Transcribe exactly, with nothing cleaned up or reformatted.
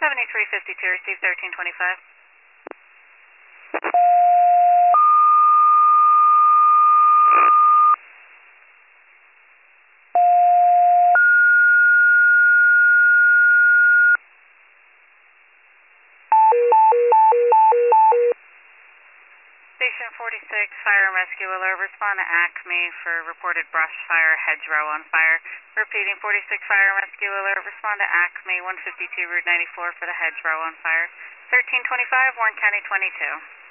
seventy-three fifty-two, receive thirteen twenty-five. Station forty-six, Fire and Rescue Alert. Respond to Acme for reported brush fire, hedgerow on fire. Repeating, forty-six Fire and Rescue Alert. Respond to Acme, one fifty-two Route ninety-four for the hedgerow on fire. thirteen twenty-five, Warren County twenty-two.